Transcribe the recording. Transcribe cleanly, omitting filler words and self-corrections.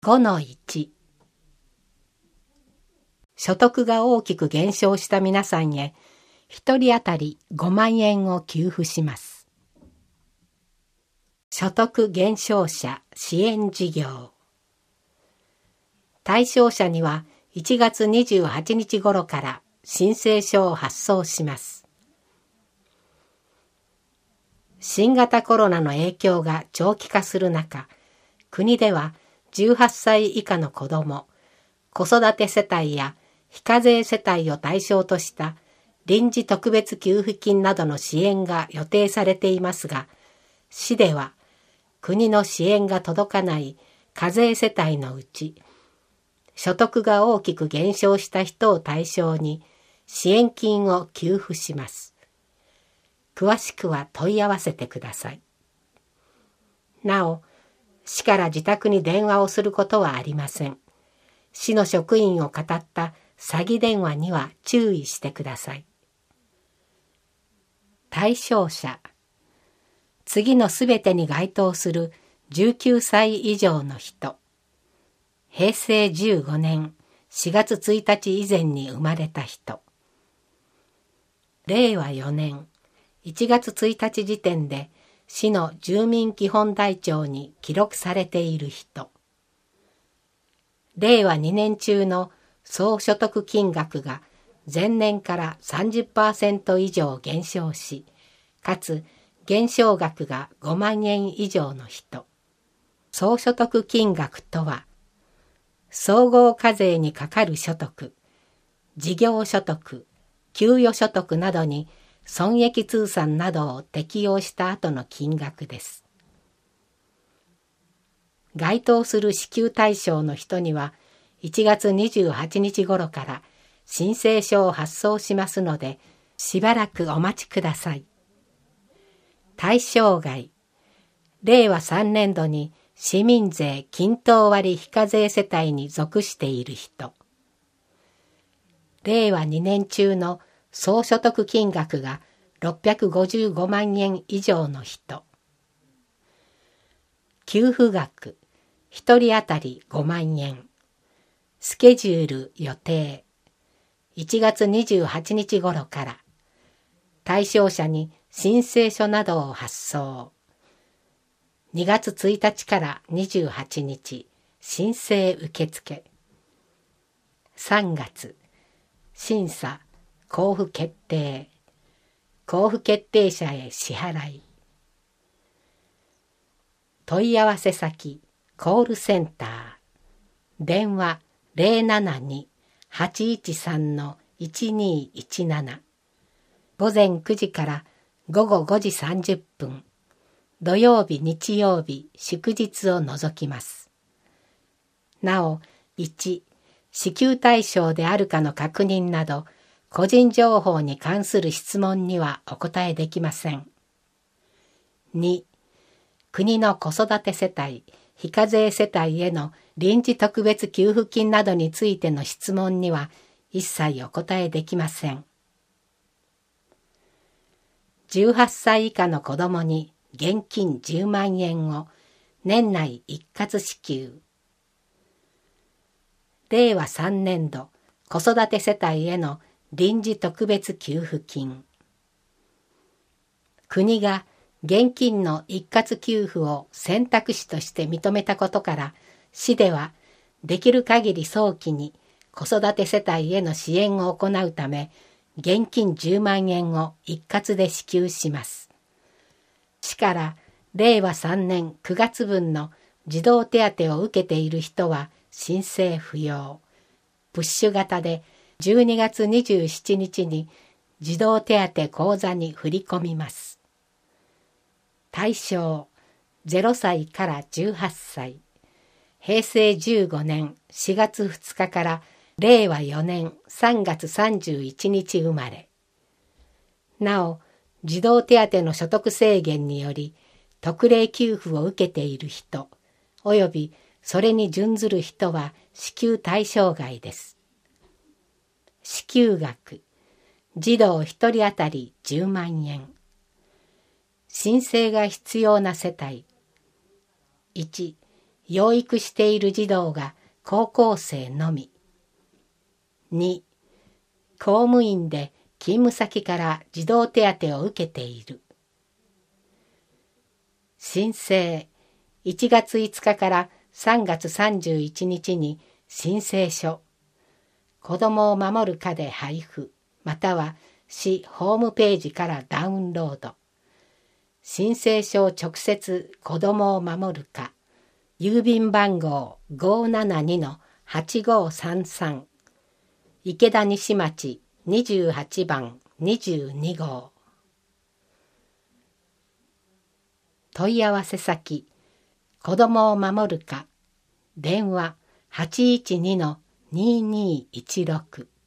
5-1 所得が大きく減少した皆さんへ1人当たり5万円を給付します。所得減少者支援事業。対象者には1月28日頃から申請書を発送します。新型コロナの影響が長期化する中、国では18歳以下の子ども、子育て世帯や非課税世帯を対象とした臨時特別給付金などの支援が予定されていますが、市では国の支援が届かない課税世帯のうち、所得が大きく減少した人を対象に支援金を給付します。詳しくは問い合わせてください。なお、市から自宅に電話をすることはありません。市の職員をかたった詐欺電話には注意してください。対象者。次のすべてに該当する19歳以上の人。平成15年4月1日以前に生まれた人。令和4年1月1日時点で市の住民基本台帳に記録されている人。令和2年中の総所得金額が前年から 30% 以上減少し、かつ減少額が5万円以上の人。総所得金額とは、総合課税にかかる所得、事業所得、給与所得などに損益通算などを適用した後の金額です。該当する支給対象の人には1月28日頃から申請書を発送しますので、しばらくお待ちください。対象外、令和3年度に市民税均等割非課税世帯に属している人。令和2年中の総所得金額が655万円以上の人。給付額、1人当たり5万円。スケジュール予定。1月28日頃から。対象者に申請書などを発送。2月1日から28日、申請受付。3月、審査、交付決定。交付決定者へ支払い。問い合わせ先、コールセンター。電話072-813-1217。午前9時から午後5時30分。土曜日、日曜日、祝日を除きます。なお、1、支給対象であるかの確認など、個人情報に関する質問にはお答えできません。2、国の子育て世帯、非課税世帯への臨時特別給付金などについての質問には一切お答えできません。18歳以下の子どもに現金10万円を年内一括支給。令和3年度子育て世帯への臨時特別給付金。国が現金の一括給付を選択肢として認めたことから、市ではできる限り早期に子育て世帯への支援を行うため、現金10万円を一括で支給します。市から令和3年9月分の児童手当を受けている人は申請不要。プッシュ型で12月27日に児童手当口座に振り込みます。対象0歳から18歳。平成15年4月2日から令和4年3月31日生まれ。なお、児童手当の所得制限により特例給付を受けている人、およびそれに準ずる人は支給対象外です。支給額、児童1人当たり10万円。申請が必要な世帯。1、 養育している児童が高校生のみ。2、公務員で勤務先から児童手当を受けている。申請、1月5日から3月31日に申請書、子どもを守る課で配布、または市ホームページからダウンロード。申請書を直接子どもを守る課、郵便番号 572-8533 池田西町28番22号。問い合わせ先、子どもを守る課、電話 812-2216